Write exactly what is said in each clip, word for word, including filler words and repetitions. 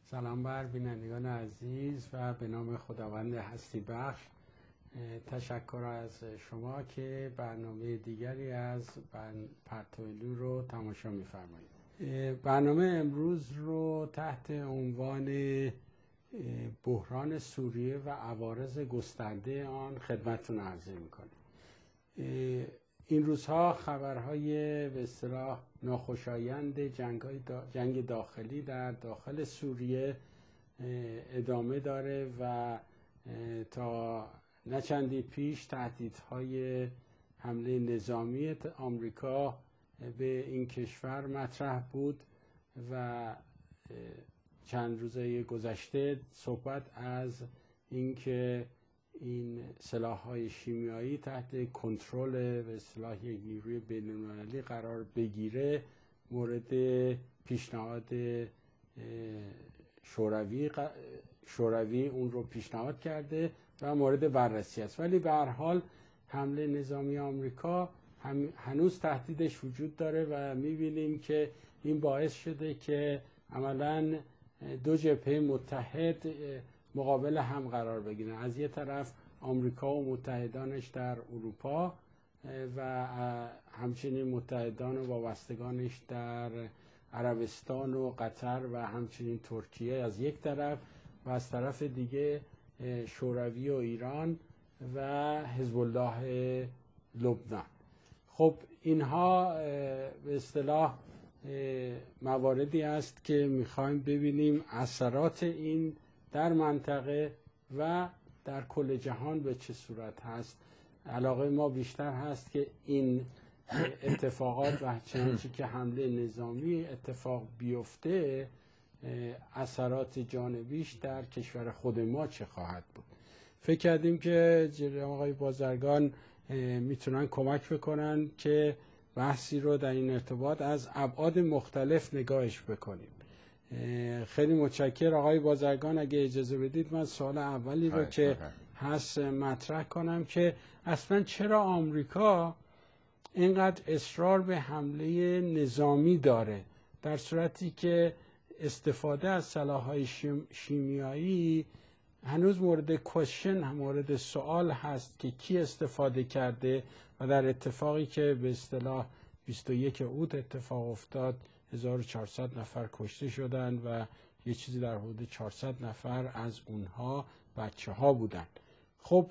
سلام بر بینندگان عزیز و به نام خداوند هستی بخش تشکر از شما که برنامه دیگری از پرتو رو تماشا می‌فرمایید. برنامه امروز رو تحت عنوان بحران سوریه و عوارض گسترده آن خدمتتون عرضه می‌کنیم. این روزها خبرهای به اصطلاح ناخوشایند جنگ‌های دا جنگ داخلی در داخل سوریه ادامه داره و تا نه چندی پیش تهدیدهای حمله نظامی آمریکا به این کشور مطرح بود و چند روزه گذشته صحبت از اینکه این سلاح‌های شیمیایی تحت کنترل به اصطلاح یک نیروی بین‌المللی قرار بگیره مورد پیشنهاد شوروی شوروی اون رو پیشنهاد کرده و مورد بررسی است، ولی به هر حال حمله نظامی آمریکا هم هنوز تهدیدش وجود داره و می‌بینیم که این باعث شده که عملاً دو جبهه متحد مقابل هم قرار بگیرن. از یه طرف آمریکا و متحدانش در اروپا و همچنین متحدان و وابستگانش در عربستان و قطر و همچنین ترکیه از یک طرف و از طرف دیگه شوروی و ایران و حزب الله لبنان. خب اینها به اصطلاح مواردی است که میخوایم ببینیم اثرات این در منطقه و در کل جهان به چه صورت هست. علاقه ما بیشتر هست که این اتفاقات و چنانچه که حمله نظامی اتفاق بیفته اثرات جانبیش در کشور خود ما چه خواهد بود. فکر کردیم که جناب آقای بازرگان میتونن کمک بکنن که بحثی رو در این ارتباط از ابعاد مختلف نگاهش بکنیم. خیلی متشکرم آقای بازرگان. اگه اجازه بدید من سوال اولی رو که هست مطرح کنم که اصلا چرا آمریکا اینقدر اصرار به حمله نظامی داره در صورتی که استفاده از سلاح‌های شیمیایی هنوز مورد کوشن، مورد سوال هست که کی استفاده کرده و در اتفاقی که به اصطلاح بیست و یک اوت اتفاق افتاد هزار و چهارصد نفر کشته شدند و یه چیزی در حدود چهارصد نفر از اونها بچه ها بودن. خب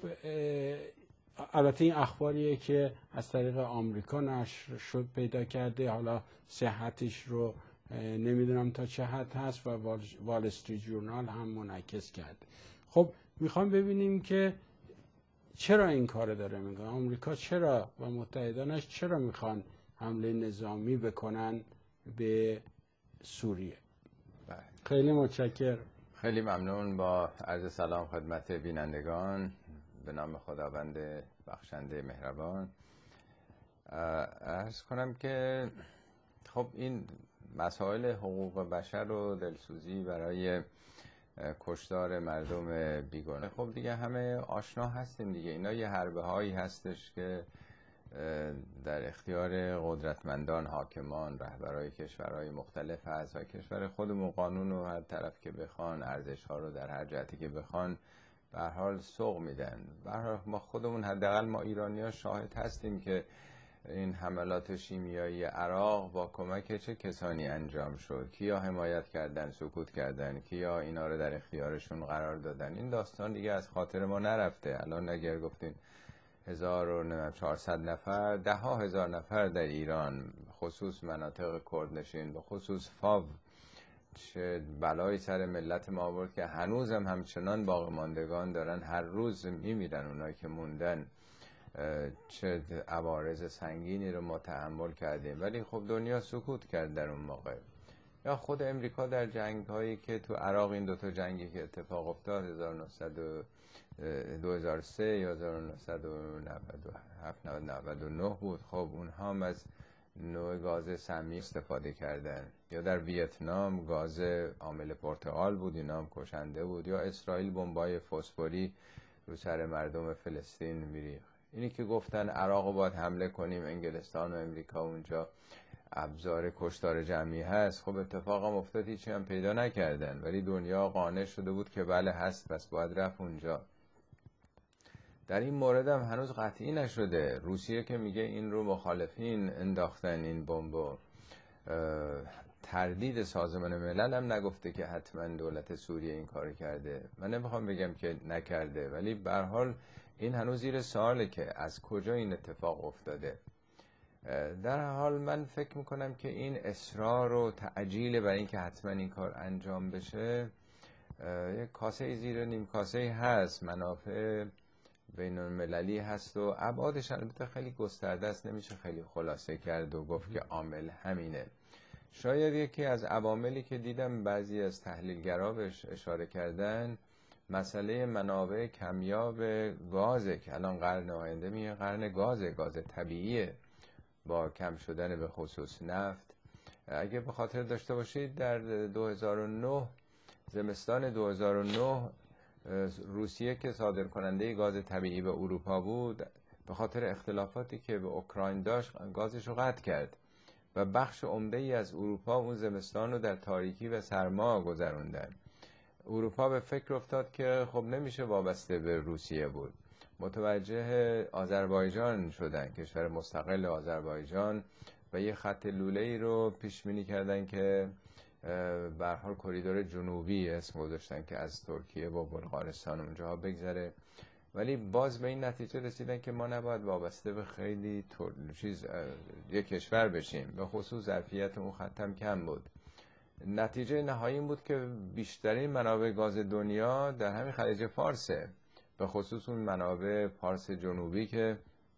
البته این اخباریه که از طریق آمریکا نشر شد پیدا کرده، حالا صحتش رو نمیدونم تا چه حد هست و وال استریت جورنال هم منعکس کرده. خب میخوام ببینیم که چرا این کار داره میکنه آمریکا، چرا و متحدانش چرا میخوان حمله نظامی بکنن به سوریه. بله. خیلی متشکرم. خیلی ممنون. با عرض سلام خدمت بینندگان به نام خداوند بخشنده مهربان. عرض کنم که خب این مسائل حقوق بشر و دلسوزی برای کشتار مردم بیگانه خب دیگه همه آشنا هستیم دیگه. اینا یه حربه هایی هستش که در اختیار قدرتمندان، حاکمان، رهبرای کشورهای مختلف هست و کشور خودمون قانون و هر طرف که بخوان ارزش ها رو در هر جهتی که بخوان به هر حال سوق میدن. به هر حال ما خودمون حداقل ما ایرانی‌ها شاهد هستیم که این حملات شیمیایی عراق با کمک چه کسانی انجام شد، کیا حمایت کردن، سکوت کردن، کیا اینا رو در اختیارشون قرار دادن. این داستان دیگه از خاطر ما نرفته. الان اگر گفتین هزار و چهارصد نفر، ده ها هزار نفر در ایران خصوص مناطق کردنشین به خصوص فاو چه بلایی سر ملت ما آورد که هنوزم همچنان باقی ماندگان دارن هر روز میمیرن. اونایی که موندن چه عوارض سنگینی رو ما تحمل کردیم، ولی خب دنیا سکوت کرد در اون موقع. یا خود امریکا در جنگ هایی که تو عراق، این دوتا جنگی که اتفاق افتاد هزار و نهصد و دو هزار و سه یا هزار و نهصد و نود و هفت نود و نه بود، خب اونها هم از نوع گاز سمی استفاده کردن. یا در ویتنام گاز عامل پرتقال بود، اینا هم کشنده بود. یا اسرائیل بمبای فسفوری رو سر مردم فلسطین میریخت. اینی که گفتن عراق رو باید حمله کنیم، انگلستان و امریکا اونجا ابزار کشتار جمعی هست. خب اتفاق هم افتاد، هیچی هم پیدا نکردن، ولی دنیا قانع شده بود که بله هست، پس باید رفت اونجا. در این مورد هم هنوز قطعی نشده. روسیه که میگه این رو مخالفین انداختن این بمب، تردید سازمان ملل هم نگفته که حتما دولت سوریه این کار کرده. من نمیخوام بگم که نکرده، ولی به هر حال این هنوز زیر سواله که از کجا این اتفاق افتاده. در حال من فکر میکنم که این اصرار و تعجیل برای اینکه حتما این کار انجام بشه، یک کاسه زیر نیم کاسه هست، منافع بین المللی هست و ابعادش البته خیلی گسترده است، نمیشه خیلی خلاصه کرد و گفت که عامل همینه. شاید یکی از عواملی که دیدم بعضی از تحلیلگرا بهش اشاره کردن، مسئله منابع کمیاب گازه که الان قرن آینده میگه قرن گازه، گاز طبیعیه با کم شدن به خصوص نفت. اگه به خاطر داشته باشید در دو هزار و نه، زمستان دو هزار و نه، روسیه که صادر کننده گاز طبیعی به اروپا بود، به خاطر اختلافاتی که به اوکراین داشت گازش رو قطع کرد و بخش عمده ای از اروپا اون زمستان رو در تاریکی و سرما گذروندن. اروپا به فکر افتاد که خب نمیشه وابسته به روسیه بود، متوجه آذربایجان شدن، کشور مستقل آذربایجان، و یه خط لوله‌ای رو پیش بینی کردن که به هر حال کریدور جنوبی اسم گذاشتن که از ترکیه و بلغارستان اونجاها بگذره. ولی باز به این نتیجه رسیدن که ما نباید وابسته به خیلی چیز یک کشور بشیم، به خصوص ظرفیت اون خطم کم بود. نتیجه نهایی این بود که بیشترین منابع گاز دنیا در همین خلیج فارسه، به خصوص اون منابع پارس جنوبی که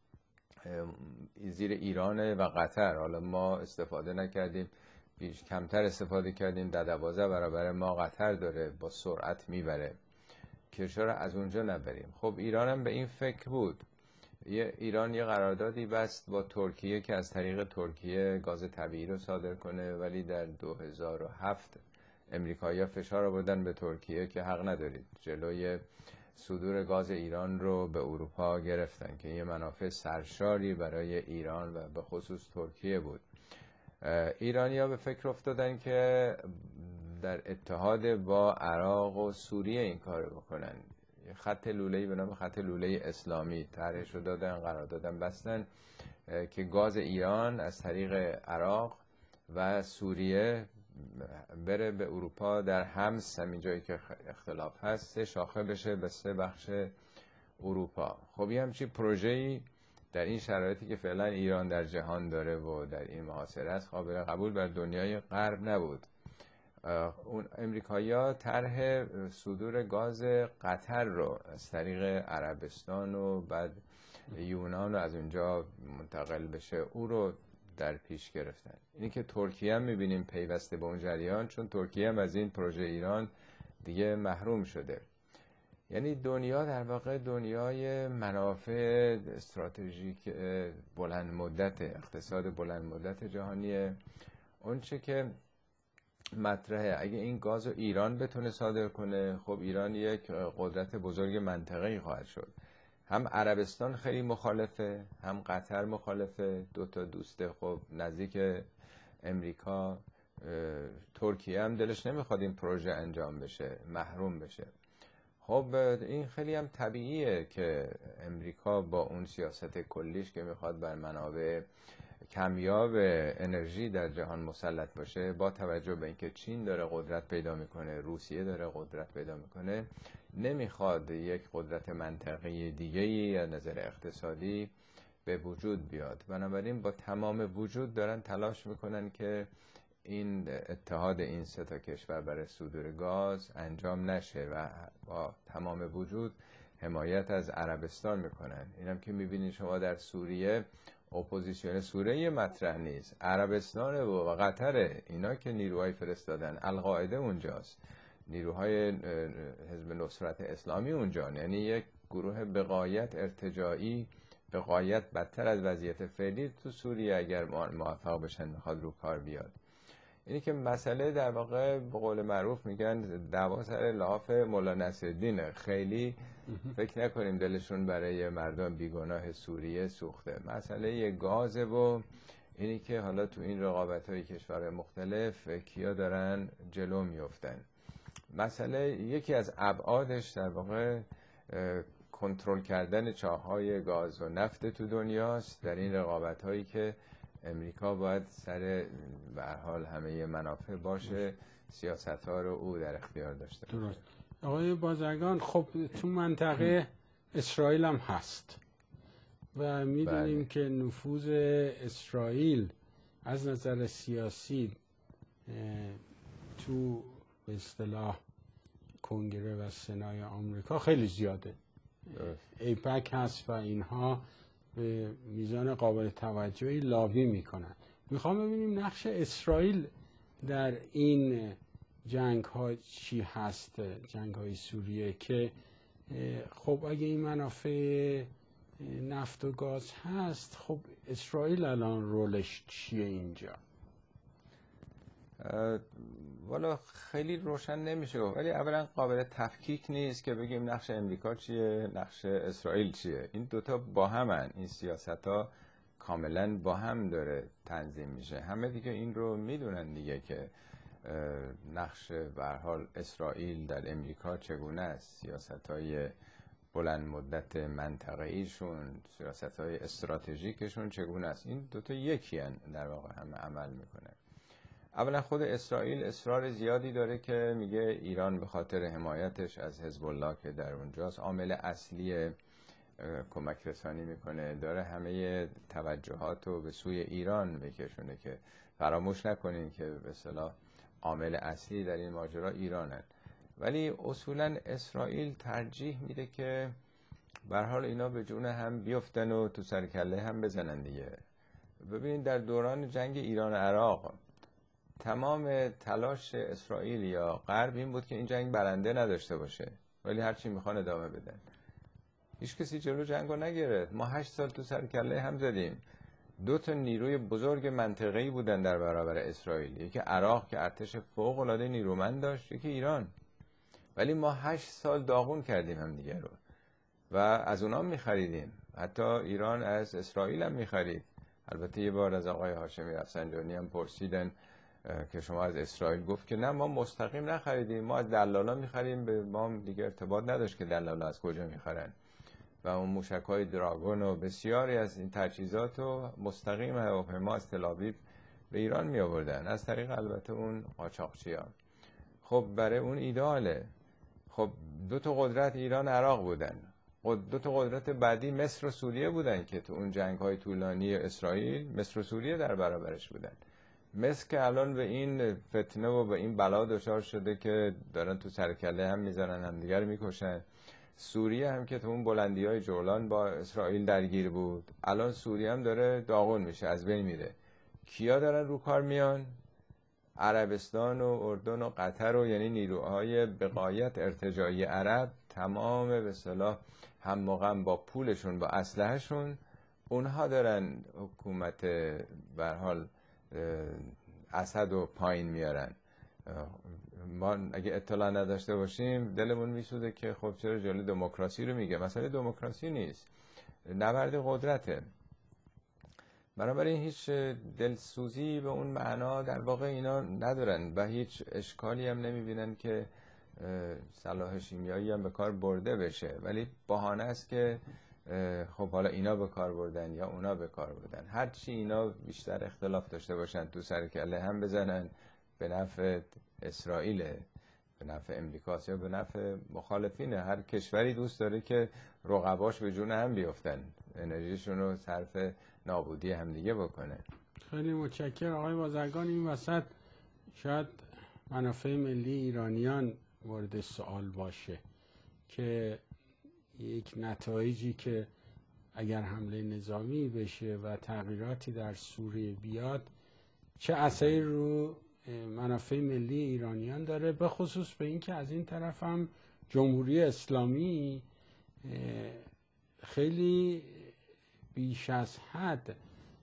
زیر ایران و قطر. حالا ما استفاده نکردیم، بیش کمتر استفاده کردیم، در دوازده برابر ما قطر داره، با سرعت میبره که چرا از اونجا نبریم. خب ایران هم به این فکر بود. یه ایران یه قراردادی بست با ترکیه که از طریق ترکیه گاز طبیعی رو صادر کنه، ولی در دو هزار و هفت امریکایی‌ها فشار آوردن به ترکیه که حق ندارید، جلوی صدور گاز ایران رو به اروپا گرفتن که یه منافع سرشاری برای ایران و به خصوص ترکیه بود. ایرانی‌ها به فکر افتادن که در اتحاد با عراق و سوریه این کار بکنن. خط لوله‌ای به نام خط لوله اسلامی طرحش رو دادن، قرار دادن، بستن که گاز ایران از طریق عراق و سوریه بره به اروپا، در حمص، همین جایی که اختلاف هست، سه شاخه بشه به سه بخش اروپا. خب یه همچین پروژه‌ای در این شرایطی که فعلا ایران در جهان داره و در این محاصره است، قابل قبول بر دنیای غرب نبود. اون امریکایی‌ها طرح صدور گاز قطر رو از طریق عربستان و بعد یونان و از اونجا منتقل بشه، او رو در پیش گرفتن. اینی که ترکیه هم می‌بینیم پیوسته به اون جریان، چون ترکیه هم از این پروژه ایران دیگه محروم شده. یعنی دنیا در واقع دنیای منافع استراتژیک بلند مدت، اقتصاد بلند مدت جهانیه. اون چه که مطرحه، اگه این گاز رو ایران بتونه صادر کنه، خب ایران یک قدرت بزرگ منطقه‌ای خواهد شد. هم عربستان خیلی مخالفه، هم قطر مخالفه، دو تا دوست خب نزدیک امریکا. ترکیه هم دلش نمیخواد این پروژه انجام بشه، محروم بشه. خب این خیلی هم طبیعیه که امریکا با اون سیاست کلیش که میخواد بر منابع کمیاب انرژی در جهان مسلط باشه، با توجه به اینکه چین داره قدرت پیدا میکنه، روسیه داره قدرت پیدا میکنه، نمیخواد یک قدرت منطقه‌ای دیگه‌ای از نظر اقتصادی به وجود بیاد. بنابراین با تمام وجود دارن تلاش میکنن که این اتحاد این سه تا کشور برای صدور گاز انجام نشه و با تمام وجود حمایت از عربستان میکنن. اینم که میبینید شما در سوریه، اپوزیسیون سوریه مطرح نیست، عربستان و قطر، اینا که نیروهای فرستادن، القاعده اونجاست، نیروهای حزب نصرت اسلامی اونجا، یعنی یک گروه بغایت ارتجاعی، بغایت بدتر از وضعیت فعلی تو سوریه اگر موفق بشن میخواد رو کار بیاد. اینی که مسئله در واقع به قول معروف میگن دعوا سر لحاف مولا نصرالدین، خیلی فکر نکنیم دلشون برای مردم بیگناه سوریه سوخته. مسئله گازه و اینی که حالا تو این رقابت‌های کشور مختلف کیا دارن جلو میفتن. مسئله یکی از ابعادش در واقع کنترل کردن چاه‌های گاز و نفت تو دنیاست، در این رقابت‌هایی که امریکا باید سر به هر حال همه منافع باشه، سیاست‌ها رو او در اختیار داشته باشه. درست. آقای بازرگان، خب تو منطقه اسرائیل هم هست و میدونیم بله. که نفوذ اسرائیل از نظر سیاسی تو به اصطلاح کنگره و سنای آمریکا خیلی زیاده. ایپک هست و اینها به میزان قابل توجهی لابی میکنن. میخوام ببینیم نقش اسرائیل در این جنگ ها چی هست، جنگ های سوریه، که خب اگه این منافع نفت و گاز هست، خب اسرائیل الان رولش چیه اینجا؟ والا خیلی روشن نمیشه، ولی اولا قابل تفکیک نیست که بگیم نقش امریکا چیه، نقش اسرائیل چیه. این دوتا با همن، این سیاست ها کاملا با هم داره تنظیم میشه. همه دیگه این رو میدونن دیگه که نقش به هر حال اسرائیل در امریکا چگونه است، سیاست های بلند مدت منطقه ایشون، سیاست های استراتژیکشون چگونه است. این دوتا یکی هن در واقع همه عمل میکنه. اولا خود اسرائیل اصرار زیادی داره که میگه ایران به خاطر حمایتش از حزب الله که در اونجاست عامل اصلی کمک رسانی میکنه، داره همه توجهات رو به سوی ایران بکشونه که فراموش نکنین که به اصطلاح عامل اصلی در این ماجرا ایرانه. ولی اصولا اسرائیل ترجیح میده که به هر حال اینا به جون هم بیفتن و تو سر کله هم بزنن دیگه. ببینید در دوران جنگ ایران عراق تمام تلاش اسرائیل یا غرب این بود که این جنگ برنده نداشته باشه، ولی هرچی میخوان ادامه بدن. هیچ کسی جلو جنگو نگرفت. ما هشت سال تو سر کله هم زدیم. دو تا نیروی بزرگ منطقه‌ای بودن در برابر اسرائیل، یکی عراق که ارتش فوق‌العاده نیرومند داشت، یکی ایران. ولی ما هشت سال داغون کردیم هم دیگه رو و از اونا می‌خریدیم. حتی ایران از اسرائیل هم می‌خرید. البته یه بار از آقای هاشمی رفسنجانی هم پرسیدن که شما از اسرائیل، گفت که نه ما مستقیم نخریدیم، ما از دلالا می‌خریم، به ما دیگه ارتباط نداشت که دلالا از کجا می‌خرن. و اون موشک‌های دراگون و بسیاری از این تجهیزات رو مستقیم هواپیما از تل‌آویو به ایران می آوردن، از طریق البته اون قاچاقچی‌ها. خب برای اون ایداله. خب دو تا قدرت ایران عراق بودن، دو تا قدرت بعدی مصر و سوریه بودن که تو اون جنگ‌های طولانی اسرائیل مصر و سوریه در برابرش بودن. مصر که الان به این فتنه و به این بلا دچار شده که دارن تو سرکله هم میزنن، هم دیگر میکشن. سوریه هم که تو اون بلندی‌های جولان با اسرائیل درگیر بود، الان سوریه هم داره داغون میشه، از بین میره. کیا دارن رو کار میان؟ عربستان و اردن و قطر و یعنی نیروهای به غایت ارتجاعی عرب، تمام به اصطلاح هم موقع با پولشون با اسلحه‌شون، اونها دارن حکومت به هر حال اسد و پایین میارن. ما اگه اطلاع نداشته باشیم دلمون میسوزه که خب چرا جلوی دموکراسی رو میگه. مسئله دموکراسی نیست، نبرد قدرته. بنابراین هیچ دلسوزی به اون معنا در واقع اینا ندارن و هیچ اشکالی هم نمیبینن که سلاح شیمیایی هم به کار برده بشه، ولی بهانه است که خب حالا اینا به کار بردن یا اونا به کار بردن. هرچی اینا بیشتر اختلاف داشته باشن تو سر کله هم بزنن، به نفع اسرائیل، به نفع امریکاست یا به نفع مخالفینه. هر کشوری دوست داره که رقباش به جون هم بیفتن، انرژیشون رو صرف نابودی همدیگه بکنه. خیلی متشکرم آقای بازرگان. این وسط شاید منافع ملی ایرانیان مورد سوال باشه که یک نتایجی که اگر حمله نظامی بشه و تغییراتی در سوریه بیاد چه اثری رو منافع ملی ایرانیان داره، به خصوص به این که از این طرف هم جمهوری اسلامی خیلی بیش از حد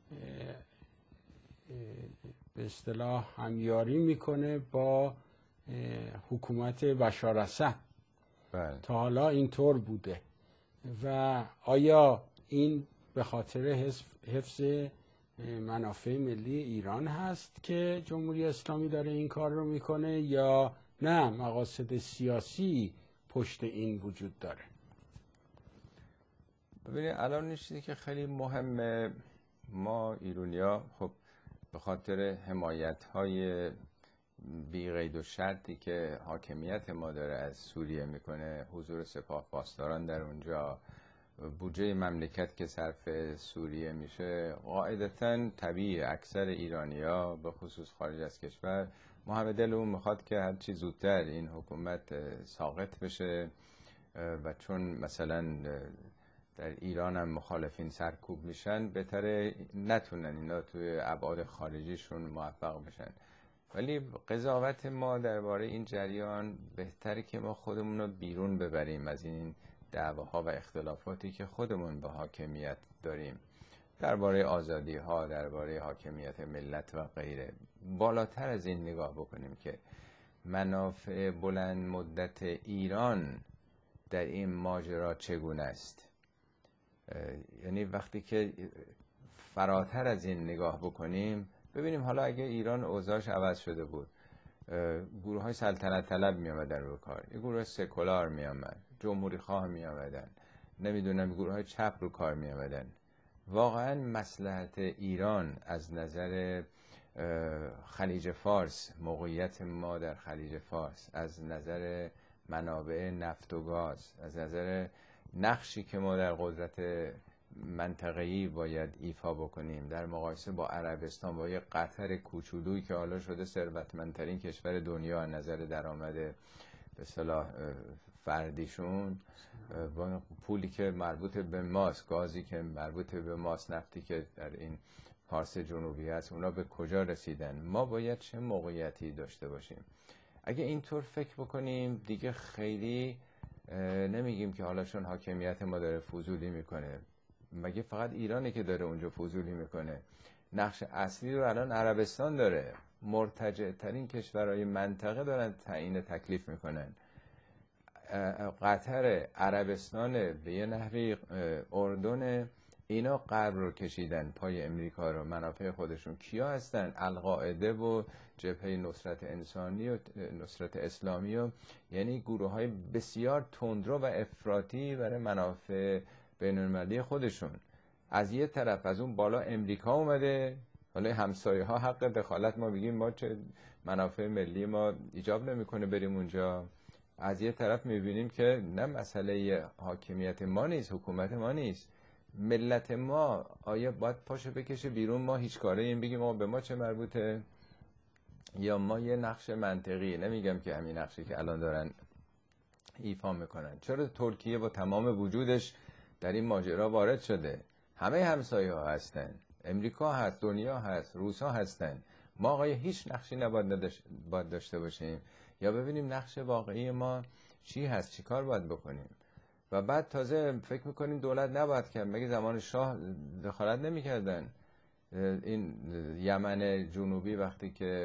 به اصطلاح همیاری میکنه با حکومت بشار اسد. بله. تا حالا اینطور بوده و آیا این به خاطر حفظ منافع ملی ایران هست که جمهوری اسلامی داره این کار رو میکنه یا نه مقاصد سیاسی پشت این وجود داره؟ ببینید الان این چیزی که خیلی مهمه، ما ایرانی‌ها خب به خاطر حمایت‌های بی قید و شرطی که حاکمیت ما داره از سوریه میکنه، حضور سپاه پاسداران در اونجا، بودجه مملکت که صرف سوریه میشه، قاعدتاً طبیعی اکثر ایرانی‌ها به خصوص خارج از کشور ما همه دلمون میخواد که هر چی زودتر این حکومت ساقط بشه و چون مثلا در ایران هم مخالفین سرکوب میشن، بهتره نتونن اینا توی ابعاد خارجیشون موفق بشن. ولی قضاوت ما درباره این جریان بهتره که ما خودمون رو بیرون ببریم از این دعواها و اختلافاتی که خودمون با حاکمیت داریم درباره آزادی ها، درباره حاکمیت ملت و غیره. بالاتر از این نگاه بکنیم که منافع بلند مدت ایران در این ماجرا چگونه است. یعنی وقتی که فراتر از این نگاه بکنیم، ببینیم حالا اگه ایران اوضاعش عوض شده بود، گروه های سلطنت طلب می آمدن رو کار، یه گروه سکولار می آمد، جمهوری خواه می آمدن، نمیدونم گروه های چپ رو کار می آمدن، واقعا مصلحت ایران از نظر خلیج فارس، موقعیت ما در خلیج فارس، از نظر منابع نفت و گاز، از نظر نقشی که ما در قدرت منطقه‌ای باید ایفا بکنیم در مقایسه با عربستان، با یه قطر کوچولویی که حالا شده ثروتمندترین کشور دنیا از نظر درآمد به اصطلاح فردیشون، با پولی که مربوط به ماست، گازی که مربوط به ماست، نفتی که در این پارس جنوبی هست، اونا به کجا رسیدن؟ ما باید چه موقعیتی داشته باشیم؟ اگه اینطور فکر بکنیم دیگه خیلی نمیگیم که حالا چون حاکمیت ما داره فضولی میکنه. مگه فقط ایرانه که داره اونجا فضولی میکنه؟ نقش اصلی رو الان عربستان داره، مرتجع ترین کشورهای منطقه دارن تعیین تکلیف میکنن. قطر، عربستان، به یه نحوی اردن، اینا غرب رو کشیدن پای امریکا رو، منافع خودشون. کیا هستن؟ القاعده و جبهه نصرت انسانی و نصرت اسلامی و یعنی گروه های بسیار تندرو و افراطی برای منافع بین المللی خودشون. از یه طرف از اون بالا امریکا اومده، حالا همسایه ها حق دخالت، ما میگیم ما چه منافع ملی ما ایجاب نمیکنه بریم اونجا. از یه طرف میبینیم که نه مسئله حاکمیت ما نیست، حکومت ما نیست، ملت ما آیا باید پاشو بکشه بیرون، ما هیچ کاره این بگیم ما به ما چه مربوطه، یا ما یه نقش منطقی، نمیگم که همین نقشی که الان دارن ایفا میکنن. چرا ترکیه با تمام وجودش در این ماجرا وارد شده؟ همه همسایه ها هستن، امریکا هست، دنیا هست، روس ها هستن. ما آقای هیچ نقشی نباید باید داشته باشیم یا ببینیم نقش واقعی ما چی هست، چی کار باید بکنیم. و بعد تازه فکر میکنیم دولت نباید کرد. مگه زمان شاه دخالت نمیکردن؟ این یمن جنوبی وقتی که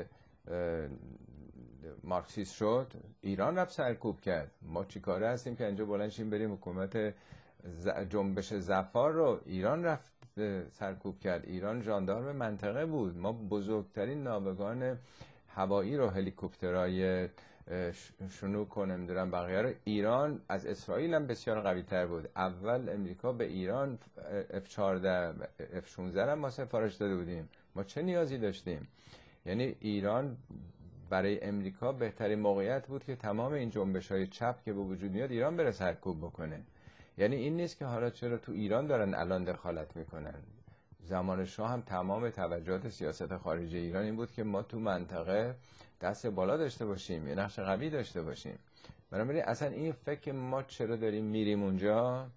مارکسیست شد، ایران رفت سرکوب کرد. ما چی کاره هستیم که اینجا بلند شیم بریم حکومت جنبش ظفار رو؟ ایران رفت سرکوب کرد. ایران ژاندارم منطقه بود. ما بزرگترین ناوگان هوایی رو، هلیکوپترهای شنوک کنم دارم بقیه رو، ایران از اسرائیل هم بسیار قوی تر بود. اول امریکا به ایران اف چهارده اف شانزده هم ما سفارش داده بودیم. ما چه نیازی داشتیم؟ یعنی ایران برای امریکا بهترین موقعیت بود که تمام این جنبش های چپ که به وجود میاد ایران بره سرکوب بکنه. یعنی این نیست که حالا چرا تو ایران دارن الان دخالت میکنن. زمان شاه هم تمام توجهات سیاست خارجی ایران این بود که ما تو منطقه دست بالا داشته باشیم، یه نقش قوی داشته باشیم. بنابراین اصلا این فکر ما چرا داریم میریم اونجا،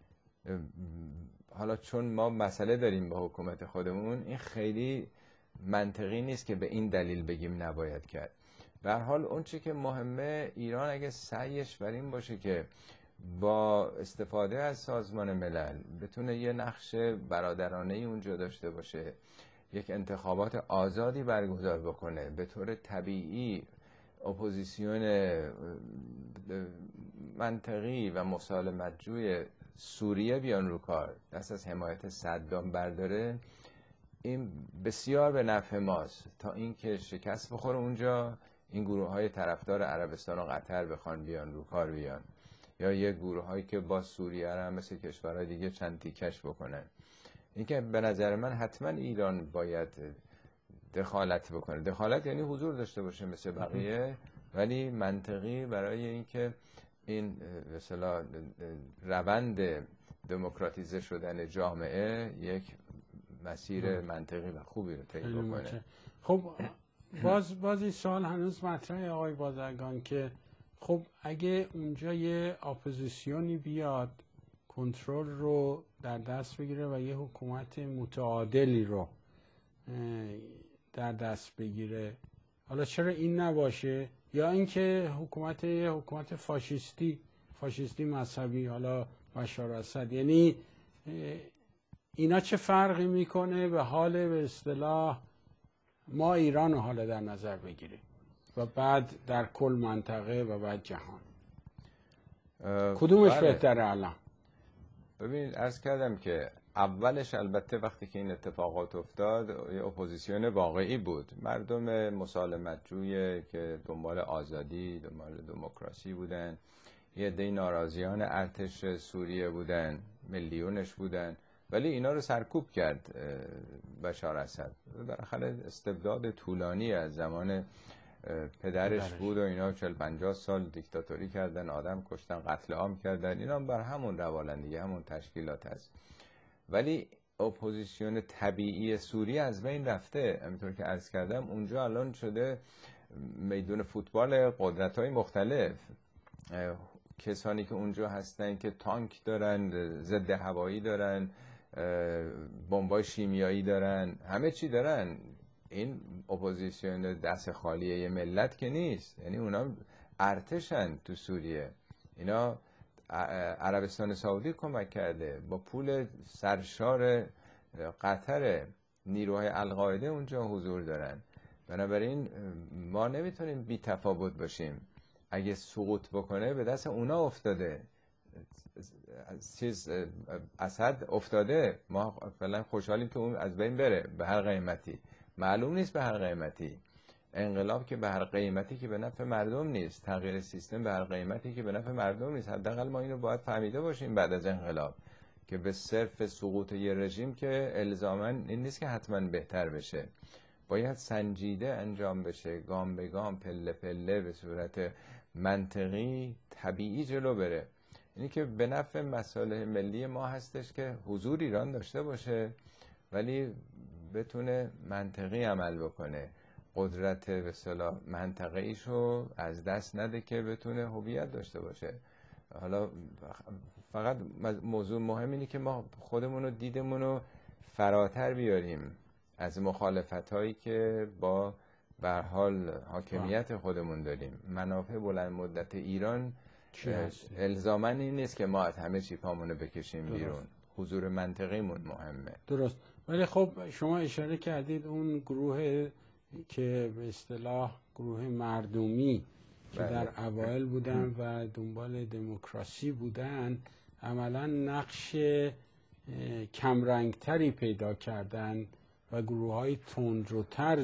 حالا چون ما مسئله داریم با حکومت خودمون، این خیلی منطقی نیست که به این دلیل بگیم نباید کرد. به هر حال اون چی که مهمه، ایران اگه سعیش بر این باشه که با استفاده از سازمان ملل بتونه یه نقش برادرانه ای اونجا داشته باشه، یک انتخابات آزادی برگزار بکنه، به طور طبیعی اپوزیسیون منطقی و مسالمت‌جوی سوریه بیان رو کار، دست از حمایت صدام برداره، این بسیار به نفع ماست تا اینکه شکست بخوره اونجا، این گروه های طرفدار عربستان و قطر بخوان بیان رو کار بیان، یا یه گروه هایی که با سوریه هم مثل کشورهای دیگه چند تیکش بکنن. اینکه به نظر من حتما ایران باید دخالت بکنه. دخالت یعنی حضور داشته باشه مثل بقیه، ولی منطقی، برای اینکه این به اصطلاح روند دموکراتیزه شدن جامعه یک مسیر منطقی و خوبی رو طی بکنه. خب باز باز این سوال هنوز مطرحه آقای بازرگان که خب اگه اونجا یه اپوزیسیونی بیاد کنترل رو در دست بگیره و یه حکومت متعادلی رو در دست بگیره، حالا چرا این نباشه؟ یا اینکه حکومت یه حکومت فاشیستی فاشیستی مذهبی، حالا بشار اسد، یعنی اینا چه فرقی میکنه به حال به اصطلاح ما ایران رو حالا در نظر بگیریم و بعد در کل منطقه و بعد جهان کدومش بهتره الان؟ ببینید عرض کردم که اولش البته وقتی که این اتفاقات افتاد یه اپوزیسیون واقعی بود، مردم مسالمت جوی که دنبال آزادی، دنبال دموکراسی بودن، یه عده ناراضیان ارتش سوریه بودن، میلیونش بودن، ولی اینا رو سرکوب کرد بشار اسد. بالاخره استبداد طولانی از زمان پدرش بود و اینا چهل پنجاه سال دیکتاتوری کردن، آدم کشتن، قتل عام کردن، اینا بر همون روالن دیگه، همون تشکیلات هست. ولی اپوزیسیون طبیعی سوریه از بین رفته. همینطور که عرض کردم اونجا الان شده میدون فوتبال قدرت‌های مختلف. کسانی که اونجا هستن که تانک دارن، ضد هوایی دارن، بمبای شیمیایی دارن، همه چی دارن. این اپوزیسیون دست خالیه یه ملت که نیست، یعنی اونا ارتشن تو سوریه. اینا عربستان سعودی کمک کرده، با پول سرشار قطر نیروهای القاعده اونجا حضور دارن. بنابراین ما نمیتونیم بی تفاوت باشیم. اگه سقوط بکنه به دست اونا افتاده، چیز اسد افتاده، ما فعلا خوشحالیم که اون از بین بره به هر قیمتی. معلوم نیست به هر قیمتی. انقلاب که به هر قیمتی که به نفع مردم نیست، تغییر سیستم به هر قیمتی که به نفع مردم نیست. حداقل ما اینو باید فهمیده باشیم بعد از انقلاب، که به صرف سقوط یه رژیم که الزاماً این نیست که حتما بهتر بشه. باید سنجیده انجام بشه، گام به گام، پله پله، به صورت منطقی طبیعی جلو بره. اینی که به نفع مصالح ملی ما هستش که حضور ایران داشته باشه، ولی بتونه منطقی عمل بکنه، قدرت به اصطلاح منطقه‌ایشو از دست نده که بتونه هویت داشته باشه. حالا فقط موضوع مهم اینه که ما خودمون رو، دیدمون رو فراتر بیاریم از مخالفت‌هایی که با به هر حال حاکمیت خودمون داریم. منافع بلند مدت ایران الزاماً این نیست که ما از همه چی پامونو بکشیم بیرون. حضور منطقیمون مهمه. درست. ولی خب شما اشاره کردید اون گروه که به اصطلاح گروه مردمی که بله. در اوایل بودن و دنبال دموکراسی بودن، عملا نقش کمرنگتری پیدا کردن و گروه های تندروتر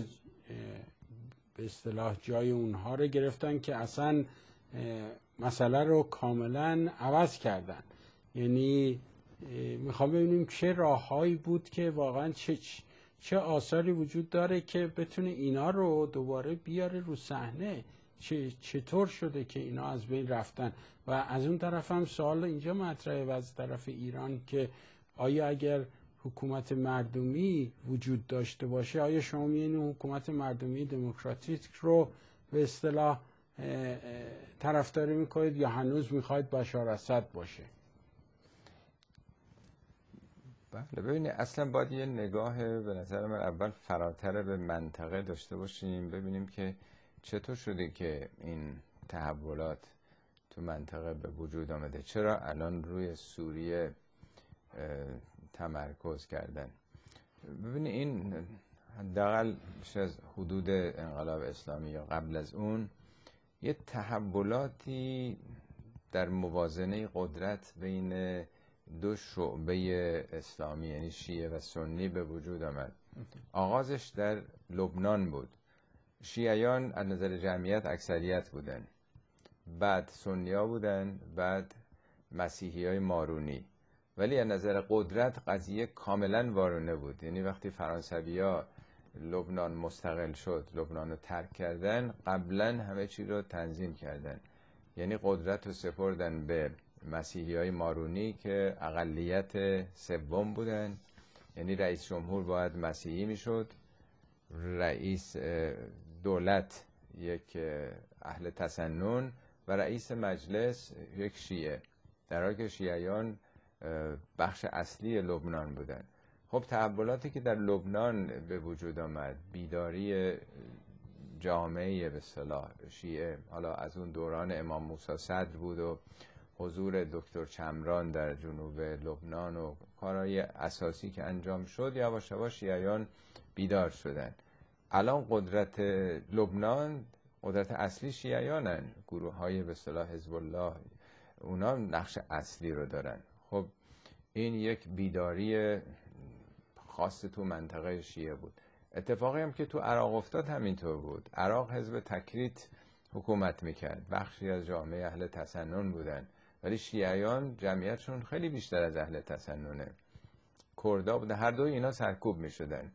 به اصطلاح جای اونها رو گرفتن که اصلا مسئله رو کاملا عوض کردن. یعنی میخوام ببینیم چه راههایی بود که واقعا چه چه آثاری وجود داره که بتونه اینا رو دوباره بیاره رو صحنه. چه چطور شده که اینا از بین رفتن؟ و از اون طرف هم سوال اینجا مطرحه و از طرف ایران که آیا اگر حکومت مردمی وجود داشته باشه، آیا شما می‌بینید حکومت مردمی دموکراتیک رو به اصطلاح طرفداری میکنید یا هنوز میخواید بشار اسد باشه؟ بله ببینید، اصلا باید یه نگاه به نظر من اول فراتر به منطقه داشته باشیم، ببینیم که چطور شده که این تحولات تو منطقه به وجود آمده. چرا الان روی سوریه تمرکز کردن؟ ببینید این حداقل از حدود انقلاب اسلامی یا قبل از اون یه تحولاتی در موازنه قدرت بین دو شعبه اسلامی یعنی شیعه و سنی به وجود آمد. آغازش در لبنان بود. شیعیان از نظر جمعیت اکثریت بودن، بعد سنیا بودن، بعد مسیحی های مارونی. ولی از نظر قدرت قضیه کاملا وارونه بود. یعنی وقتی فرانسوی ها لبنان مستقل شد، لبنان رو ترک کردن، قبلا همه چی رو تنظیم کردن. یعنی قدرت رو سپردن به مسیحی های مارونی که اقلیت سوم بودن. یعنی رئیس جمهور باید مسیحی میشد، رئیس دولت یک اهل تسنن و رئیس مجلس یک شیعه، در حالی که شیعیان بخش اصلی لبنان بودن. خب تحولاتی که در لبنان به وجود آمد، بیداری جامعه به اصطلاح شیعه، حالا از اون دوران امام موسی صدر بود و حضور دکتر چمران در جنوب لبنان و کارهای اساسی که انجام شد، یواش یواش شیعیان بیدار شدن. الان قدرت لبنان قدرت اصلی شیعیانن، گروه های به اصطلاح حزب الله اونا نقش اصلی رو دارن. خب این یک بیداری خاص تو منطقه شیعه بود. اتفاقی هم که تو عراق افتاد همینطور بود. عراق حزب تکریت حکومت میکرد، بخشی از جامعه اهل تسنن بودن، ولی شیعیان جمعیتشون خیلی بیشتر از اهل تسننه. کردا بودن، هر دو اینا سرکوب میشدن.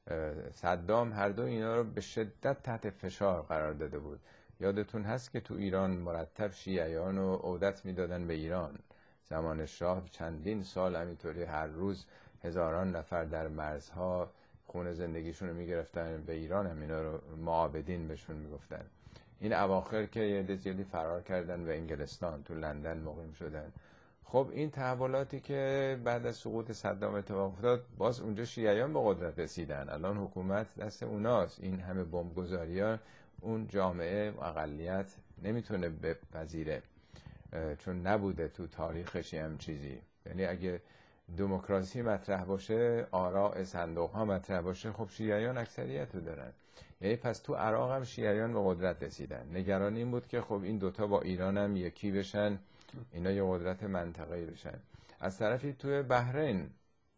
صدام هر دو اینا رو به شدت تحت فشار قرار داده بود. یادتون هست که تو ایران مرتب شیعیان رو عودت میدادن به ایران. زمان شاه چندین سال همینطوری هر روز هزاران نفر در مرزها خون زندگیشون رو میگرفتن به ایران، هم اینا رو معابدین بهشون میگفتن. این اواخر که یه دزیلی فرار کردن به انگلستان، تو لندن مقیم شدن. خب این تحولاتی که بعد از سقوط صدام اتفاق افتاد، باز اونجا شیعیان به قدرت رسیدن. الان حکومت دست اوناست. این همه بمبگذاری‌ها اون جامعه اقلیت نمیتونه بپذیره، چون نبوده تو تاریخش هم چیزی. یعنی اگه دموکراسی مطرح باشه، آراء صندوق ها مطرح باشه، خب شیعیان اکثریت رو دارن. یعنی پس تو عراق هم شیعیان به قدرت رسیدن. نگران این بود که خب این دوتا با ایران هم یکی بشن، اینا یه قدرت منطقه‌ای بشن. از طرفی توی بحرین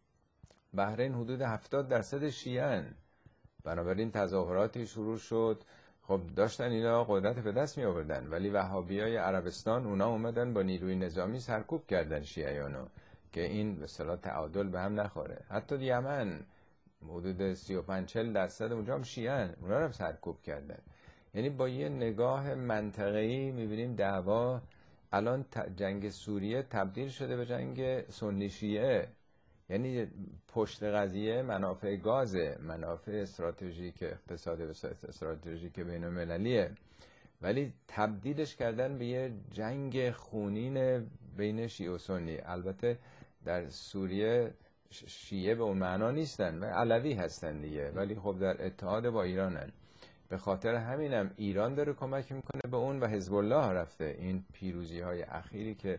بحرین حدود هفتاد درصد شیعن، بنابراین تظاهراتی شروع شد. خب داشتن اینا قدرت به دست می آوردن، ولی وهابیای عربستان اونا اومدن با نیروی نظامی سرکوب کردن شیعیانو که این به اصطلاح تعادل به هم نخوره. حتی یمن حدود سی و پنج چهل درصد اونجا هم شیعن، اونا رو هم سرکوب کردن. یعنی با یه نگاه منطقه‌ای می‌بینیم دعوا الان جنگ سوریه تبدیل شده به جنگ سنی شیعه. یعنی پشت قضیه منافع گازه، منافع استراتژیک اقتصاد و استراتژیک بین‌المللیه، ولی تبدیلش کردن به یه جنگ خونین بین شیعه و سنی. البته در سوریه شیعه به اون معنا نیستن و علوی هستن دیگه، ولی خب در اتحاد با ایرانن. به خاطر همینم ایران داره کمک میکنه به اون و حزب الله رفته. این پیروزی های اخیری که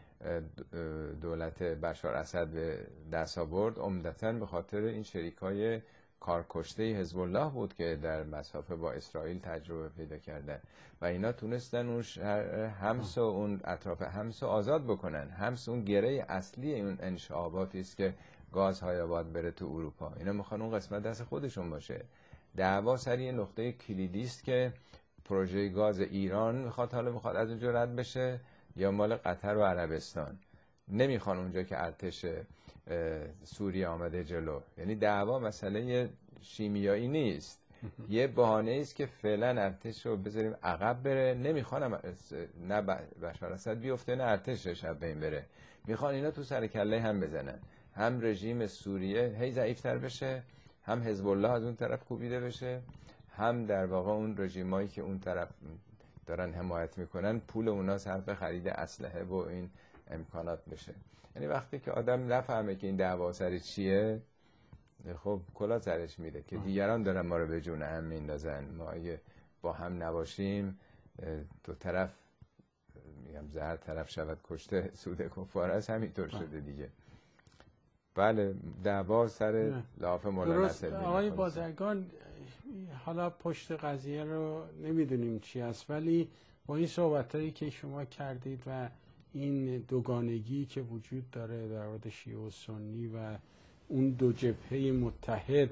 دولت بشار اسد به دست آورد عمدتاً به خاطر این شریکای کارکشته حزب الله بود که در مسافه با اسرائیل تجربه پیدا کردن و اینا تونستن اون شهر حمص و اون اطراف حمص رو آزاد بکنن. حمص اون گره اصلی اون انشعاباتی است که گازهای باید بره تو اروپا. اینا میخوان اون قسمت دست خودشون باشه. دعوا سر یه نقطه کلیدی است که پروژه گاز ایران میخواد حالا میخواد از اونجا رد بشه یا مال قطر و عربستان. نمیخوان اونجا که ارتش سوریه آمده جلو. یعنی دعوا مسئله شیمیایی نیست، یه بهانه است که فعلا ارتش رو بذاریم عقب بره. نمیخوان نه بشار اسد بیفته نه ارتش شب بین بره، میخوان اینا تو سر کله هم بزنن، هم رژیم سوریه هی ضعیفتر بشه، هم حزب الله از اون طرف کوبیده بشه، هم در واقع اون رژیمایی که اون طرف دارن حمایت میکنن پول اونا صرف خرید اسلحه و این امکانات بشه. یعنی وقتی که آدم نفهمه که این دعوا سر چیه، خب کلا سرش میره که دیگران دارن ما رو به جون هم میندازن. ما اگه با هم نباشیم دو طرف، میگم زهر طرف شود کشته سود کفار است، همینطور شده دیگه. بله دعوا سر لاف مولانا نصرالدین. آقای بازرگان حالا پشت قضیه رو نمیدونیم چی است، ولی با این صحبتایی که شما کردید و این دوگانگی که وجود داره در مورد شیعه و سنی و اون دو جبهه متحد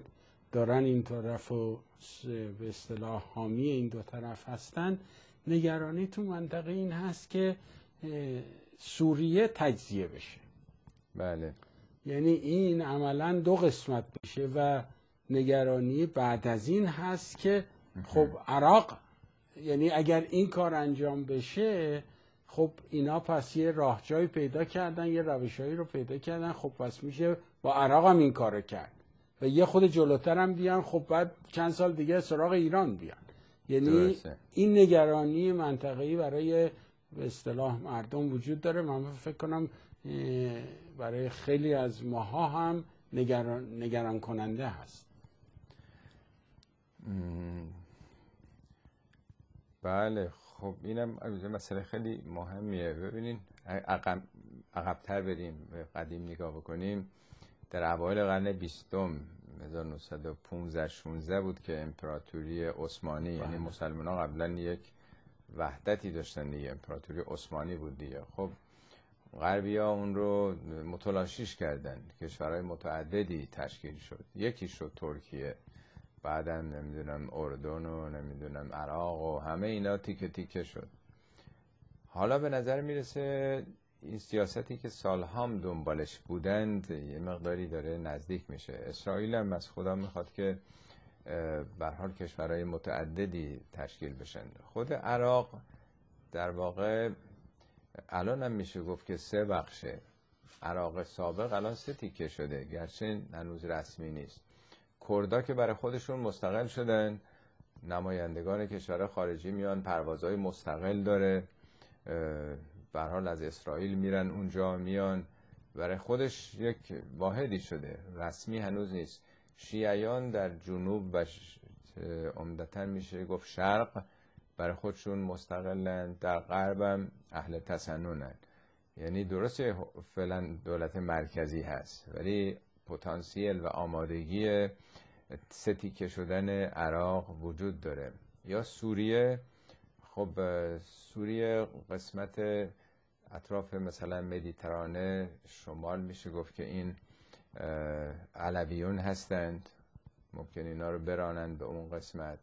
دارن این طرف و به اصطلاح حامی این دو طرف هستن، نگرانی تو منطقه این هست که سوریه تجزیه بشه. بله. یعنی این عملا دو قسمت بشه و نگرانی بعد از این هست که خب عراق، یعنی اگر این کار انجام بشه خب اینا پس یه راه جایی پیدا کردن، یه روشایی رو پیدا کردن، خب پس میشه با عراق هم این کارو کرد و یه خود جلوتر هم بیان، خب بعد چند سال دیگه سراغ ایران بیان. یعنی درسته. این نگرانی منطقه‌ای برای به اصطلاح مردم وجود داره. من فکر کنم برای خیلی از ماها هم نگران, نگران کننده هست. بله. خب اینم مسئله خیلی مهمیه. ببینین عقب عقب‌تر بریم، قدیم نگاه بکنیم، در اوایل قرن بیستم هزار و نهصد و پانزده شانزده بود که امپراتوری عثمانی، یعنی مسلمان‌ها قبلا یک وحدتی داشتن دیگه، امپراتوری عثمانی بود دیگه. خب غربی‌ها اون رو متلاشیش کردن، کشورهای متعددی تشکیل شد، یکی شد ترکیه، بعدم نمیدونم اردن و نمیدونم عراق و همه اینا تیکه تیکه شد. حالا به نظر میرسه این سیاستی که سالهام دنبالش بودند یه مقداری داره نزدیک میشه. اسرائیل هم از خدا میخواد که به هر حال کشورهای متعددی تشکیل بشن. خود عراق در واقع الان هم میشه گفت که سه بخشه. عراق سابق الان سه تیکه شده، گرچه هنوز رسمی نیست. کردا که برای خودشون مستقل شدن، نمایندگان کشور خارجی میان، پروازهای مستقل داره، به هر حال از اسرائیل میرن اونجا، میان برای خودش یک واحدی شده، رسمی هنوز نیست. شیعیان در جنوب و عمدتاً میشه گفت شرق برای خودشون مستقلن، در غربم اهل تسننن. یعنی درسته فعلا دولت مرکزی هست ولی پتانسیل و آمادگی سه تیکه شدن عراق وجود داره. یا سوریه، خب سوریه قسمت اطراف مثلا مدیترانه شمال میشه گفت که این علویون هستند، ممکن اینا رو برانند به اون قسمت.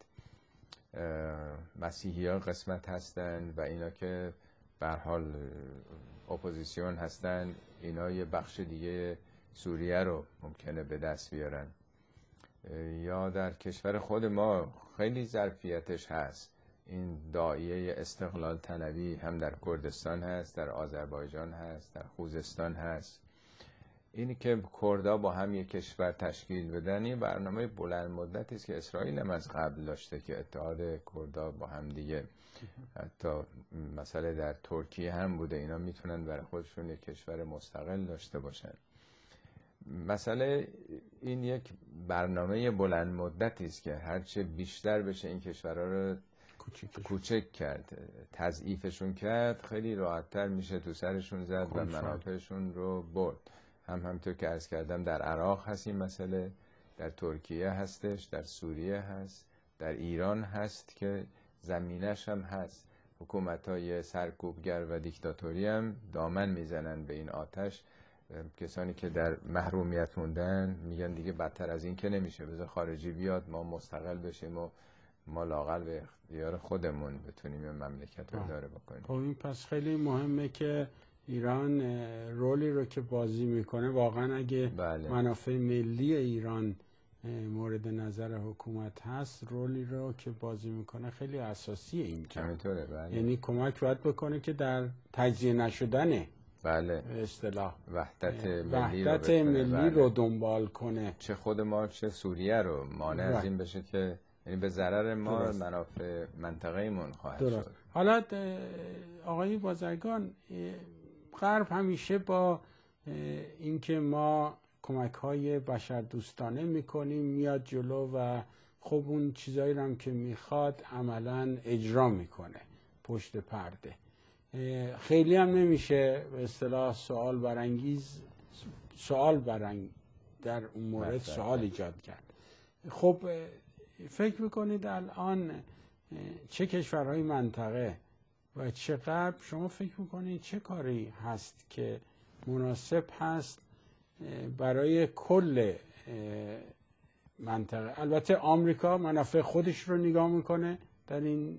مسیحی ها قسمت هستند و اینا که به هر حال اپوزیسیون هستند، اینا یه بخش دیگه سوریه رو ممکنه به دست بیارن. یا در کشور خود ما خیلی ظرفیتش هست، این داعیه استقلال طلبی هم در کردستان هست، در آذربایجان هست، در خوزستان هست. اینی که کردها با هم یک کشور تشکیل بدن، این برنامه بلند مدتی است که اسرائیل هم از قبل داشته که اتحاد کردها با هم دیگه، حتی مسئله در ترکیه هم بوده، اینا میتونن برای خودشون یک کشور مستقل داشته باشن. مسئله این یک برنامه بلند مدتی است که هرچه بیشتر بشه این کشورها رو کوچک کرد، تضعیفشون کرد، خیلی راحت‌تر میشه تو سرشون زد و منافعشون رو برد. هم همطور که عرض کردم در عراق هست این مسئله، در ترکیه هستش، در سوریه هست، در ایران هست که زمینش هم هست. حکومت‌های سرکوبگر و دیکتاتوری هم دامن میزنن به این آتش. کسانی که در محرومیت موندن میگن دیگه بدتر از این که نمیشه، بذار خارجی بیاد ما مستقل بشیم و ما لااقل به اختیار خودمون بتونیم این مملکت رو اداره بکنیم. خب این پس خیلی مهمه که ایران رولی رو که بازی میکنه واقعا اگه بله. منافع ملی ایران مورد نظر حکومت هست، رولی رو که بازی میکنه خیلی اساسیه اینجا. همینطوره. بله. یعنی کمک باید بکنه که در تجزیه نشدنه بله به اصطلاح وحدت ملی, وحدت رو, ملی بله. رو دنبال کنه، چه خود ما چه سوریه رو مانع از این بشه که یعنی به ضرر ما درست. منافع منطقه ایمون خواهد درست. شد. حالا آقای بازرگان، غرب همیشه با اینکه ما کمک های بشردوستانه میکنیم میاد جلو و خب اون چیزایی رو هم که میخواد عملا اجرا میکنه پشت پرده. خیلی هم نمیشه به اصطلاح سوال برانگیز سوال برانگ در اون مورد سوال ایجاد کرد. خب فکر میکنید الان چه کشورهای منطقه و چه غرب، شما فکر میکنید چه کاری هست که مناسب هست برای کل منطقه. البته آمریکا منافع خودش رو نگاه میکنه در این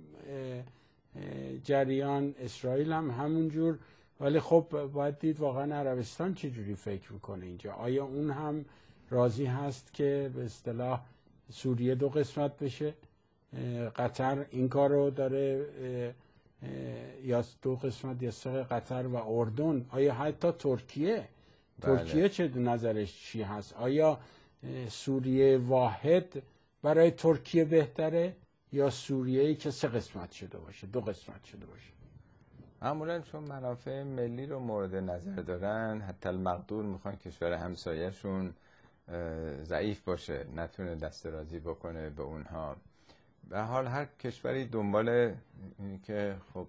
جریان، اسرائیل هم همونجور، ولی خب باید دید واقعا عربستان چجوری فکر میکنه اینجا. آیا اون هم راضی هست که به اصطلاح سوریه دو قسمت بشه؟ قطر این کار رو داره، یا دو قسمت یا قطر و اردن، آیا حتی ترکیه بله. ترکیه چه نظرش چی هست؟ آیا سوریه واحد برای ترکیه بهتره یا سوریه‌ای که سه قسمت شده باشه، دو قسمت شده باشه؟ معمولا چون منافع ملی رو مورد نظر دارن، حتی المقدور میخوان کشور همسایه‌شون ضعیف باشه، نتونه دست رازی بکنه به اونها. به حال هر کشوری دنبال اینه که خب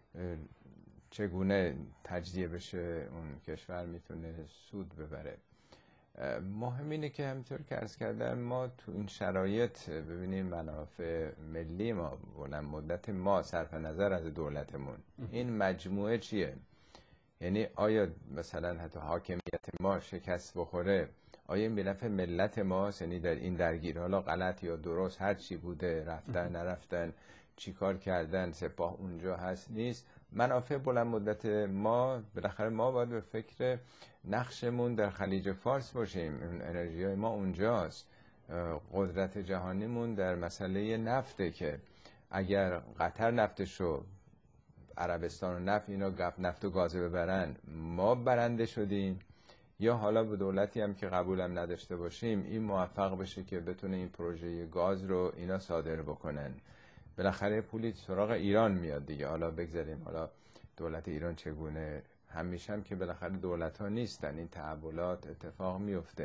چگونه تجزیه بشه اون کشور میتونه سود ببره. مهم اینه که همینطور که عرض کردم ما تو این شرایط ببینیم منافع ملی ما بلند مدت ما صرف نظر از دولتمون این مجموعه چیه؟ یعنی آیا مثلا حتی حاکمیت ما شکست بخوره، آیا این به نفع ملت ماست؟ یعنی در این درگیری حالا غلط یا درست هر چی بوده، رفتن نرفتن، چی کار کردن، سپاه اونجا هست نیست، منافع بلند مدت ما بالاخره ما باید به فکر نقشمون در خلیج فارس باشیم. اون انرژی ما اونجاست، قدرت جهانیمون در مسئله نفته که اگر قطر نفتشو، عربستان و نفت اینا گپ نفت و گازه ببرن ما برنده شدیم، یا حالا به دولتی هم که قبولم نداشته باشیم این موفق بشه که بتونه این پروژه گاز رو اینا صادر بکنن. بالاخره پولی سراغ ایران میاد دیگه. حالا بگذاریم حالا دولت ایران چگونه، همیشه هم که بالاخره دولت ها نیستن، این تحولات اتفاق میفته.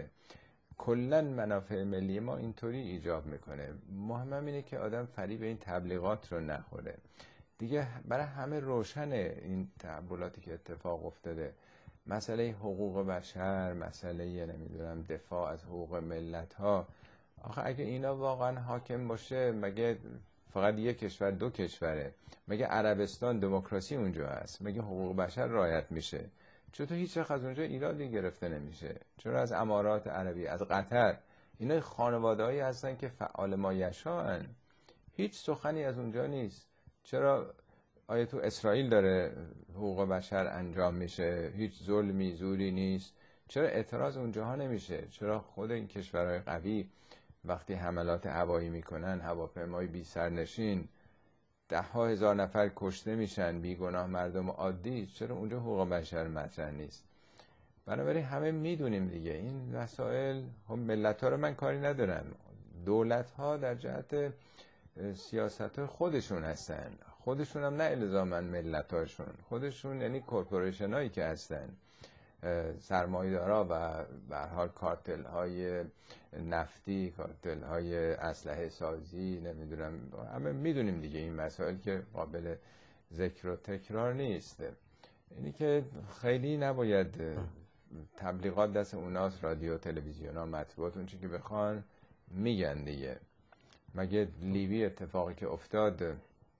کلن منافع ملی ما اینطوری ایجاب میکنه. مهم اینه که آدم فریب این تبلیغات رو نخوره دیگه. برای همه روشنه این تحولاتی که اتفاق افتاده، مسئله حقوق بشر، مسئله نمیدونم دفاع از حقوق ملت ها. آخه اگه اینا واقعا حاکم باشه مگه فقط یک کشور دو کشوره؟ مگه عربستان دموکراسی اونجا هست؟ مگه حقوق بشر رعایت میشه؟ چطور هیچ وقت از اونجا ایرادی گرفته نمیشه؟ چرا از امارات عربی، از قطر، اینا خانواده‌ای هستن که فعال مایشان، هیچ سخنی از اونجا نیست. چرا آیا تو اسرائیل داره حقوق بشر انجام میشه؟ هیچ ظلمی زوری نیست. چرا اعتراض اونجاها نمیشه؟ چرا خود این کشورهای قوی وقتی حملات هوایی میکنن، هواپیمای بی سرنشین، ده ها هزار نفر کشته میشن، بیگناه مردم عادی، چرا اونجا حقوق بشر مطرح نیست؟ بنابراین همه میدونیم دیگه این مسائل. هم ملت ها رو من کاری ندارم، دولت ها در جهت سیاست خودشون هستن، خودشون هم نه الزاماً ملت هاشون، خودشون یعنی کورپوریشن هایی که هستن، سرمایه‌دارا و به هر حال کارتل های نفتی، کارتل های اسلحه سازی، نمیدونم، همه میدونیم دیگه این مسائل که قابل ذکر و تکرار نیست. اینی که خیلی نباید تبلیغات دست اوناست، رادیو، تلویزیون ها، مطبوعات، اون چی که بخوان میگن دیگه. مگه لیبی اتفاقی که افتاد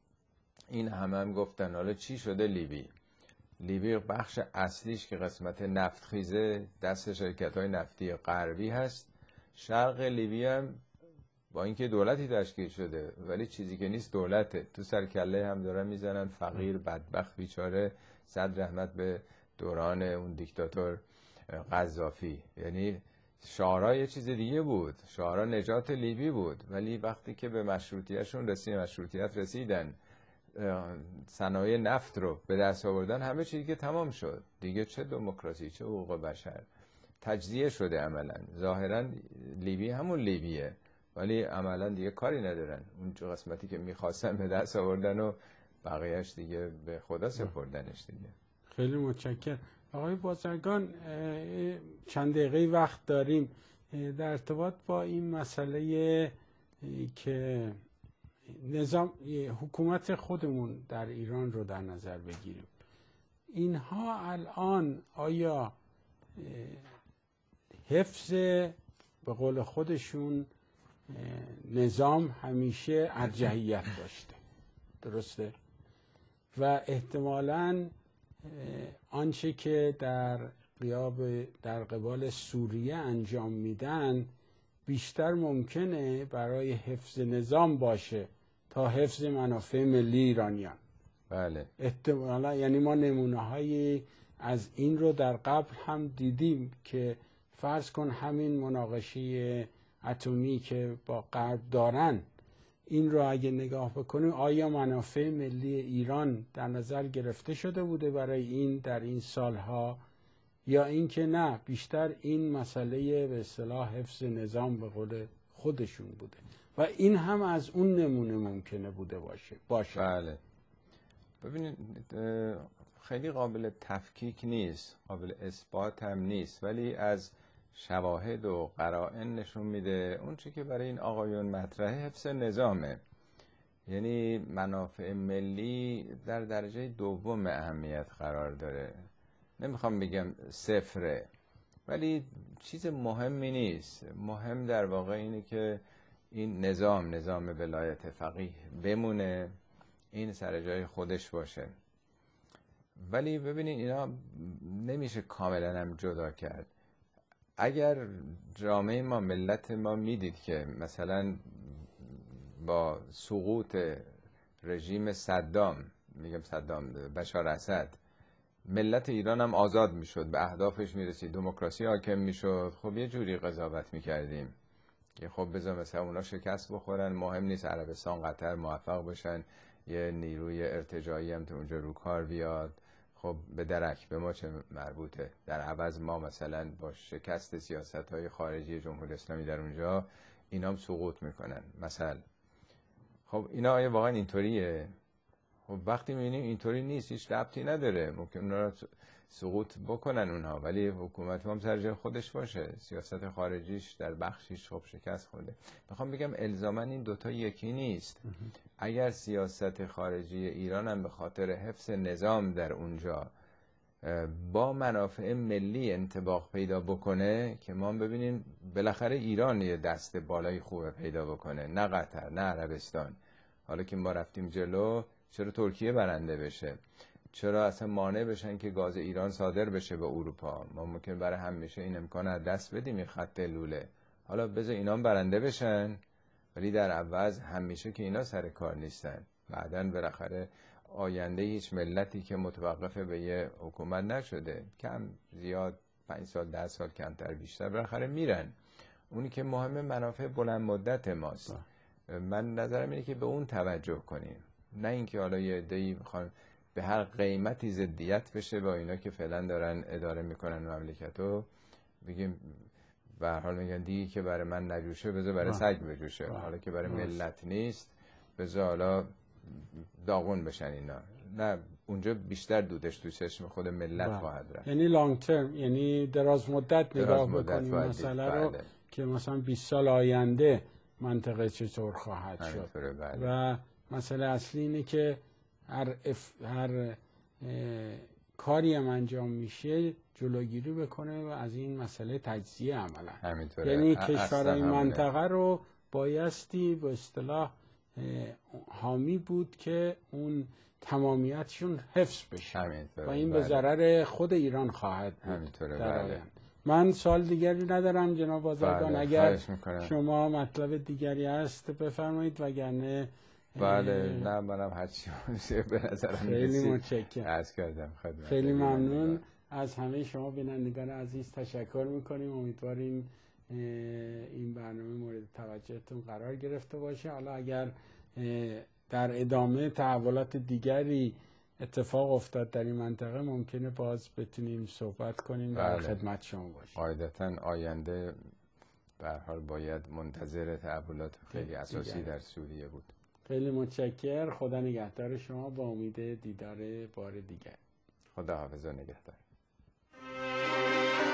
این همه هم گفتن، حالا چی شده لیبی؟ لیبی بخش اصلیش که قسمت نفت خیزه دست شرکت های نفتی غربی هست. شرق لیبی هم با اینکه دولتی تشکیل شده ولی چیزی که نیست دولته. تو سرکله هم دارن میزنن، فقیر بدبخت بیچاره، صد رحمت به دوران اون دیکتاتور قذافی. یعنی شعارا یه چیز دیگه بود، شعارا نجات لیبی بود، ولی وقتی که به مشروطیتشون رسید، مشروطیت رسیدن، صنایع نفت رو به دست آوردن، همه چیزی که تمام شد دیگه. چه دموکراسی، چه حقوق بشر، تجزیه شده عملا. ظاهرا لیبی همون لیبیه ولی عملا دیگه کاری ندارن. اون قسمتی که میخواستن به دست آوردن و بقیهش دیگه به خدا سپردنش دیگه. خیلی متشکرم آقای بازرگان. چند دقیقه وقت داریم در ارتباط با این مسئله که نظام حکومت خودمون در ایران رو در نظر بگیریم. اینها الان آیا حفظ به قول خودشون نظام همیشه ارجحیت داشته، درسته؟ و احتمالاً آنچه که در قیاب در قبال سوریه انجام میدن بیشتر ممکنه برای حفظ نظام باشه تا حفظ منافع ملی ایرانیان. بله. احتمالا یعنی ما نمونه های از این رو در قبل هم دیدیم که فرض کن همین مناقشه اتمی که با غرب دارن، این رو اگه نگاه بکنیم آیا منافع ملی ایران در نظر گرفته شده بوده برای این در این سالها، یا اینکه نه بیشتر این مسئله به اصطلاح حفظ نظام به قول خودشون بوده و این هم از اون نمونه ممکنه بوده باشه باشه بله. ببینید خیلی قابل تفکیک نیست، قابل اثبات هم نیست، ولی از شواهد و قرائن نشون میده اون چی که برای این آقایون مطرحه حفظ نظامه. یعنی منافع ملی در درجه دوم اهمیت قرار داره. نمیخوام بگم صفره، ولی چیز مهمی نیست. مهم در واقع اینه که این نظام نظام ولایت فقیه بمونه، این سر جای خودش باشه. ولی ببینید اینا نمیشه کاملا هم جدا کرد. اگر جامعه ما ملت ما میدید که مثلا با سقوط رژیم صدام، میگم صدام بشار اسد، ملت ایران هم آزاد میشد، به اهدافش میرسید، دموکراسی حاکم میشد، خب یه جوری قضاوت میکردیم که خب بذار مثلا اونا شکست بخورن، مهم نیست عربستان قطر موفق باشن، یه نیروی ارتجاعی هم تو اونجا رو کار بیاد، خب به درک به ما چه مربوطه. در عوض ما مثلا با شکست سیاست‌های خارجی جمهوری اسلامی در اونجا اینا هم سقوط میکنن مثلا. خب اینا آیا واقعا اینطوریه؟ خب وقتی میبینیم اینطوری نیست، هیچ ربطی نداره، ممکن اونا رو سقوط بکنن اونها، ولی حکومت هم سر جای خودش باشه، سیاست خارجیش در بخشیش خب شکست خورده. میخوام بگم الزاما این دوتا یکی نیست. اگر سیاست خارجی ایران هم به خاطر حفظ نظام در اونجا با منافع ملی انطباق پیدا بکنه، که ما ببینیم بالاخره ایران یه دست بالای خوبه پیدا بکنه، نه قطر نه عربستان. حالا که ما رفتیم جلو، چرا ترکیه برنده بشه؟ چرا اصلا مانع بشن که گاز ایران صادر بشه به اروپا؟ ما ممکن برای همیشه این امکان از دست بدیم، این خط لوله. حالا بذار اینا برنده بشن، ولی در عوض همیشه که اینا سر کار نیستن. بعدن بالاخره آینده هیچ ملتی که متوقف به یه حکومت نشده، کم زیاد پنج سال ده سال کمتر بیشتر بالاخره میرن. اونی که مهم منافع بلند مدت ماست. من نظرم اینه که به اون توجه کنیم، نه اینکه حالا یه عده‌ای میخوان به هر قیمتی ضدیت بشه با اینا که فعلا دارن اداره میکنن مملکتو، بگیم به هر حال میگن دیگه که برای من نجوشه بذار برای سگ بجوشه، حالا که برای ملت نیست بذار حالا داغون بشن اینا. نه، اونجا بیشتر دودش تو چشم خود ملت با. خواهد رفت. یعنی لانگ ترم، یعنی دراز مدت نگاه بکنیم مسئله رو، بله. که مثلا بیست سال آینده منطقه چطور خواهد شد. بله. و مسئله اصلی اینه که هر, اف... هر کاری هم انجام میشه جلوگیری بکنه و از این مسئله تجزیه عملا. همینطوره. یعنی کشورهای منطقه رو بایستی به اصطلاح حامی بود که اون تمامیتشون حفظ بشه. همینطوره. و این بله. به ضرر خود ایران خواهد بود. همینطوره. در بله. من سوال دیگری ندارم جناب بازرگان. بله. اگر شما مطلب دیگری هست بفرمایید، وگرنه بله. نه منم هرچی باشه به نظرم خیلی متشکرم. عرض کردم خدمت. خیلی ممنون از همه شما بینندگان عزیز تشکر میکنیم. امیدواریم این برنامه مورد توجهتون قرار گرفته باشه. حالا اگر در ادامه تحولات دیگری اتفاق افتاد در این منطقه، ممکنه باز بتونیم صحبت کنیم و در خدمت شما باشیم. قاعدتاً آینده به هر حال باید منتظر تحولات خیلی اساسی دیگر در سوریه بود. خیلی متشکرم. خدا نگهدار شما، با امید دیدار بار دیگر. خدا حافظ و نگهدار.